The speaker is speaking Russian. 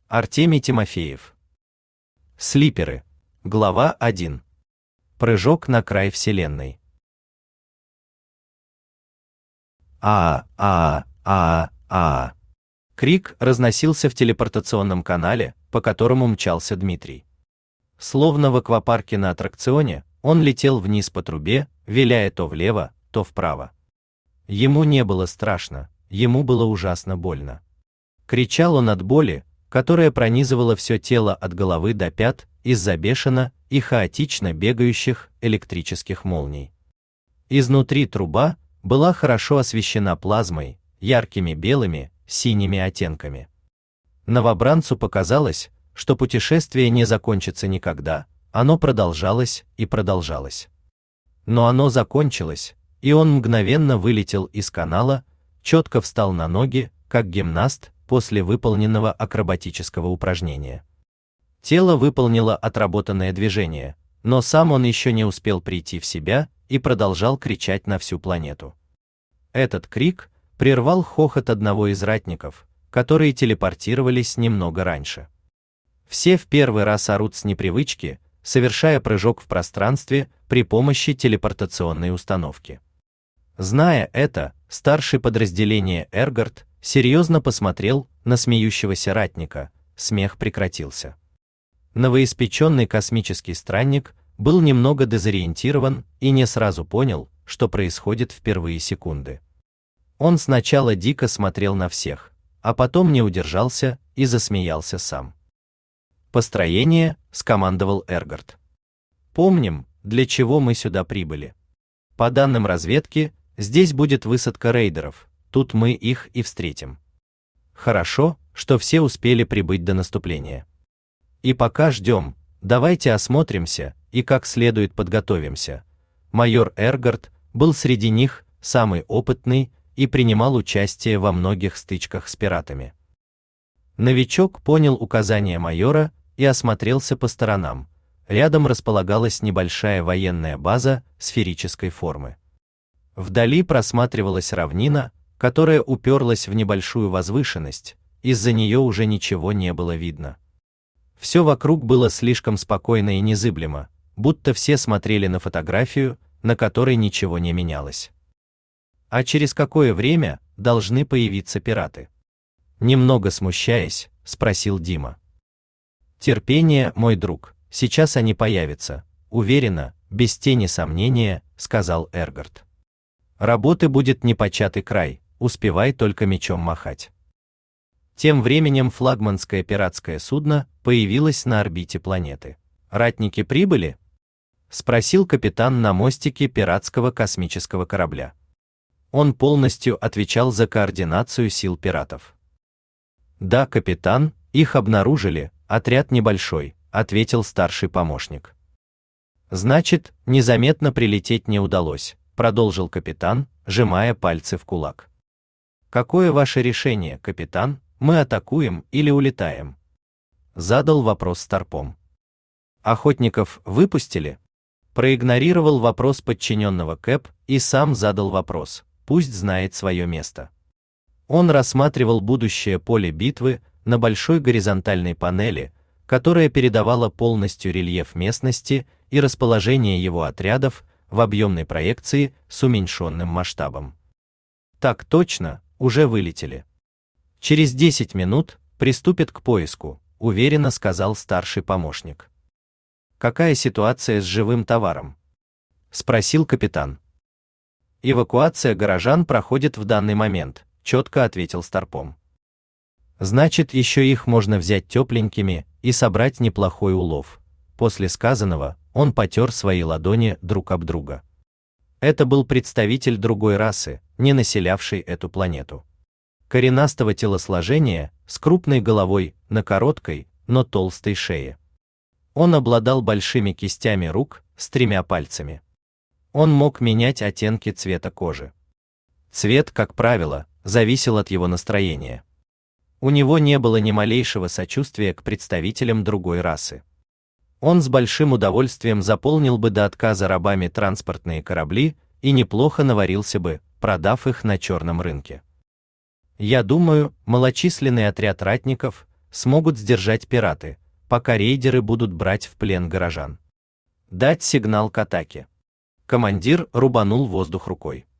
Артемий Тимофеев. Слиперы. Глава 1. Прыжок на край вселенной. Крик разносился в телепортационном канале, по которому мчался Дмитрий. Словно в аквапарке на аттракционе, он летел вниз по трубе, виляя то влево, то вправо. Ему не было страшно, ему было ужасно больно. Кричал он от боли, которая пронизывала все тело от головы до пят из-за бешено и хаотично бегающих электрических молний. Изнутри труба была хорошо освещена плазмой, яркими белыми, синими оттенками. Новобранцу показалось, что путешествие не закончится никогда, оно продолжалось и продолжалось. Но оно закончилось, и он мгновенно вылетел из канала, четко встал на ноги, как гимнаст после выполненного акробатического упражнения. Тело выполнило отработанное движение, но сам он еще не успел прийти в себя и продолжал кричать на всю планету. Этот крик прервал хохот одного из ратников, которые телепортировались немного раньше. Все в первый раз орут с непривычки, совершая прыжок в пространстве при помощи телепортационной установки. Зная это, старший подразделения Эргард серьезно посмотрел на смеющегося ратника, смех прекратился. Новоиспеченный космический странник был немного дезориентирован и не сразу понял, что происходит в первые секунды. Он сначала дико смотрел на всех, а потом не удержался и засмеялся сам. «Построение», — скомандовал Эргард. «Помним, для чего мы сюда прибыли. По данным разведки, здесь будет высадка рейдеров, тут мы их и встретим. Хорошо, что все успели прибыть до наступления. И пока ждем, давайте осмотримся и как следует подготовимся». Майор Эргард был среди них самый опытный и принимал участие во многих стычках с пиратами. Новичок понял указания майора и осмотрелся по сторонам. Рядом располагалась небольшая военная база сферической формы. Вдали просматривалась равнина, которая уперлась в небольшую возвышенность, из-за нее уже ничего не было видно. Все вокруг было слишком спокойно и незыблемо, будто все смотрели на фотографию, на которой ничего не менялось. А через какое время должны появиться пираты? Немного смущаясь, спросил Дима. Терпение, мой друг, сейчас они появятся, уверенно, без тени сомнения, сказал Эргард. Работы будет непочатый край, успевай только мечом махать. Тем временем флагманское пиратское судно появилось на орбите планеты. Ратники прибыли? Спросил капитан на мостике пиратского космического корабля. Он полностью отвечал за координацию сил пиратов. Да, капитан, их обнаружили, отряд небольшой, ответил старший помощник. Значит, незаметно прилететь не удалось, продолжил капитан, сжимая пальцы в кулак. Какое ваше решение, капитан? Мы атакуем или улетаем? Задал вопрос Старпом. Охотников выпустили? Проигнорировал вопрос подчиненного Кэп и сам задал вопрос, пусть знает свое место. Он рассматривал будущее поле битвы на большой горизонтальной панели, которая передавала полностью рельеф местности и расположение его отрядов в объемной проекции с уменьшенным масштабом. Так точно, уже вылетели. Через 10 минут приступят к поиску, уверенно сказал старший помощник. Какая ситуация с живым товаром? Спросил капитан. Эвакуация горожан проходит в данный момент, четко ответил Старпом. Значит, еще их можно взять тепленькими и собрать неплохой улов. После сказанного он потер свои ладони друг об друга. Это был представитель другой расы, не населявшей эту планету. Коренастого телосложения, с крупной головой, на короткой, но толстой шее. Он обладал большими кистями рук с 3 пальцами. Он мог менять оттенки цвета кожи. Цвет, как правило, зависел от его настроения. У него не было ни малейшего сочувствия к представителям другой расы. Он с большим удовольствием заполнил бы до отказа рабами транспортные корабли и неплохо наварился бы, продав их на черном рынке. Я думаю, малочисленный отряд ратников смогут сдержать пираты, пока рейдеры будут брать в плен горожан. Дать сигнал к атаке. Командир рубанул воздух рукой.